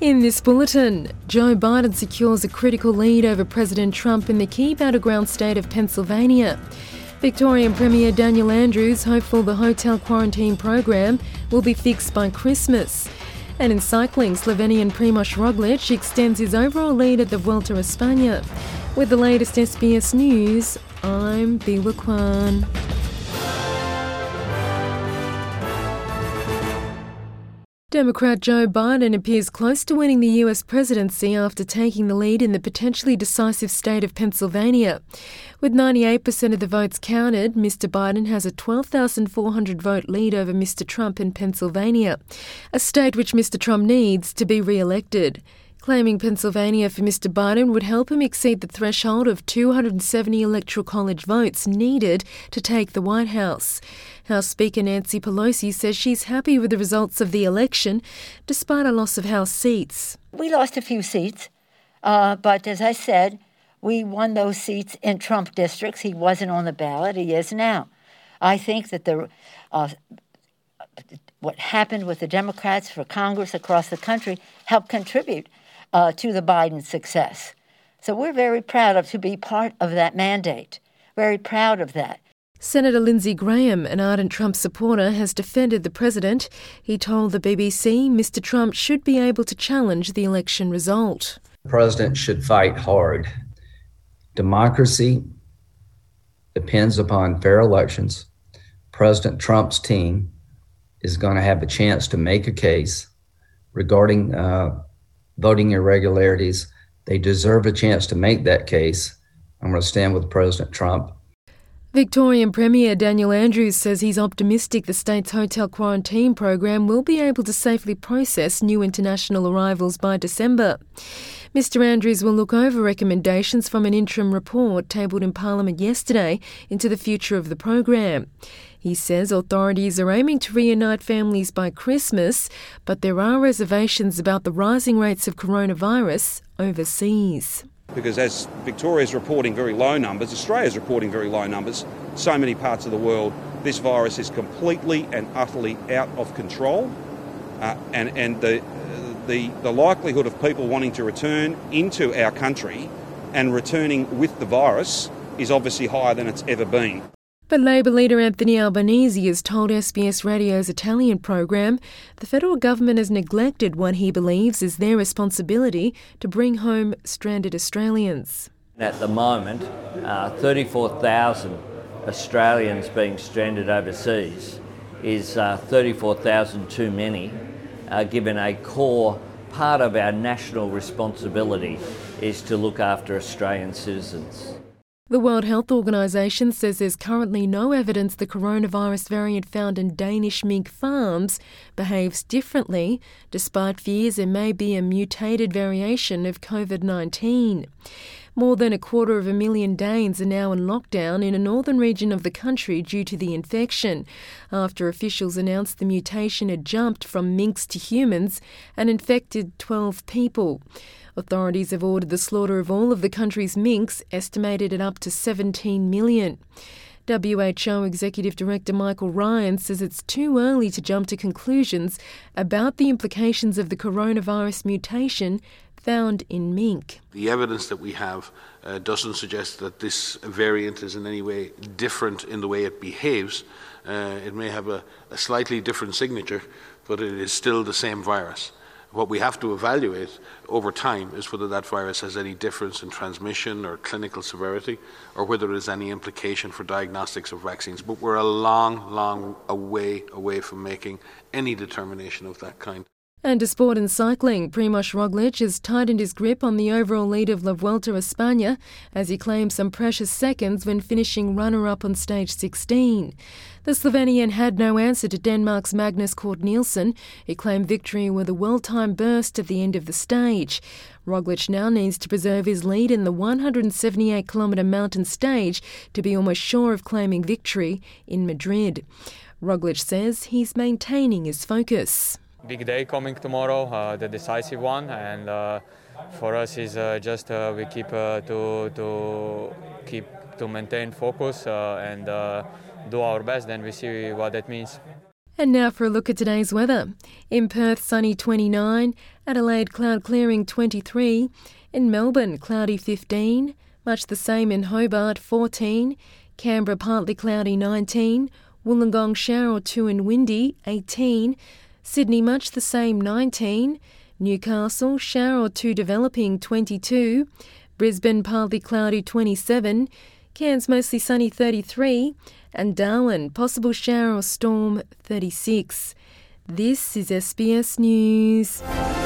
In this bulletin, Joe Biden secures a critical lead over President Trump in the key battleground state of Pennsylvania. Victorian Premier Daniel Andrews hopeful the hotel quarantine program will be fixed by Christmas. And in cycling, Slovenian Primož Roglic extends his overall lead at the Vuelta a España. With the latest SBS News, I'm Bila Kwan. Democrat Joe Biden appears close to winning the US presidency after taking the lead in the potentially decisive state of Pennsylvania. With 98% of the votes counted, Mr. Biden has a 12,400 vote lead over Mr. Trump in Pennsylvania, a state which Mr. Trump needs to be re-elected. Claiming Pennsylvania for Mr. Biden would help him exceed the threshold of 270 Electoral College votes needed to take the White House. House Speaker Nancy Pelosi says she's happy with the results of the election, despite a loss of House seats. We lost a few seats, but as I said, we won those seats in Trump districts. He wasn't on the ballot. He is now. I think that what happened with the Democrats for Congress across the country helped contribute to the Biden success. So we're very proud to be part of that mandate, very proud of that. Senator Lindsey Graham, an ardent Trump supporter, has defended the president. He told the BBC Mr. Trump should be able to challenge the election result. The president should fight hard. Democracy depends upon fair elections. President Trump's team is going to have a chance to make a case regarding voting irregularities. They deserve a chance to make that case. I'm going to stand with President Trump. Victorian Premier Daniel Andrews says he's optimistic the state's hotel quarantine program will be able to safely process new international arrivals by December. Mr. Andrews will look over recommendations from an interim report tabled in Parliament yesterday into the future of the program. He says authorities are aiming to reunite families by Christmas, but there are reservations about the rising rates of coronavirus overseas. Because as Victoria's reporting very low numbers, Australia's reporting very low numbers, so many parts of the world, this virus is completely and utterly out of control. And the likelihood of people wanting to return into our country and returning with the virus is obviously higher than it's ever been. But Labor leader Anthony Albanese has told SBS Radio's Italian program the federal government has neglected what he believes is their responsibility to bring home stranded Australians. At the moment, 34,000 Australians being stranded overseas is 34,000 too many, given a core part of our national responsibility is to look after Australian citizens. The World Health Organization says there's currently no evidence the coronavirus variant found in Danish mink farms behaves differently, despite fears there may be a mutated variation of COVID-19. More than 250,000 Danes are now in lockdown in a northern region of the country due to the infection, after officials announced the mutation had jumped from minks to humans and infected 12 people. Authorities have ordered the slaughter of all of the country's minks, estimated at up to 17 million. WHO Executive Director Michael Ryan says it's too early to jump to conclusions about the implications of the coronavirus mutation found in mink. The evidence that we have doesn't suggest that this variant is in any way different in the way it behaves. It may have a slightly different signature, but it is still the same virus. What we have to evaluate over time is whether that virus has any difference in transmission or clinical severity, or whether there is any implication for diagnostics of vaccines. But we're a long way from making any determination of that kind. And to sport and cycling, Primož Roglic has tightened his grip on the overall lead of La Vuelta a España as he claimed some precious seconds when finishing runner-up on stage 16. The Slovenian had no answer to Denmark's Magnus Cort Nielsen, who claimed victory with a well-timed burst at the end of the stage. Roglic now needs to preserve his lead in the 178-kilometre mountain stage to be almost sure of claiming victory in Madrid. Roglic says he's maintaining his focus. Big day coming tomorrow, the decisive one, and for us is just we keep to maintain focus and do our best. Then we see what that means. And now for a look at today's weather. In Perth, sunny 29, Adelaide, cloud clearing 23, in Melbourne, cloudy 15, much the same in Hobart 14, Canberra, partly cloudy 19, Wollongong, shower or two and windy 18, Sydney, much the same 19, Newcastle, shower or two developing 22, Brisbane, partly cloudy 27, Cairns, mostly sunny 33, and Darwin, possible shower or storm 36. This is SBS News.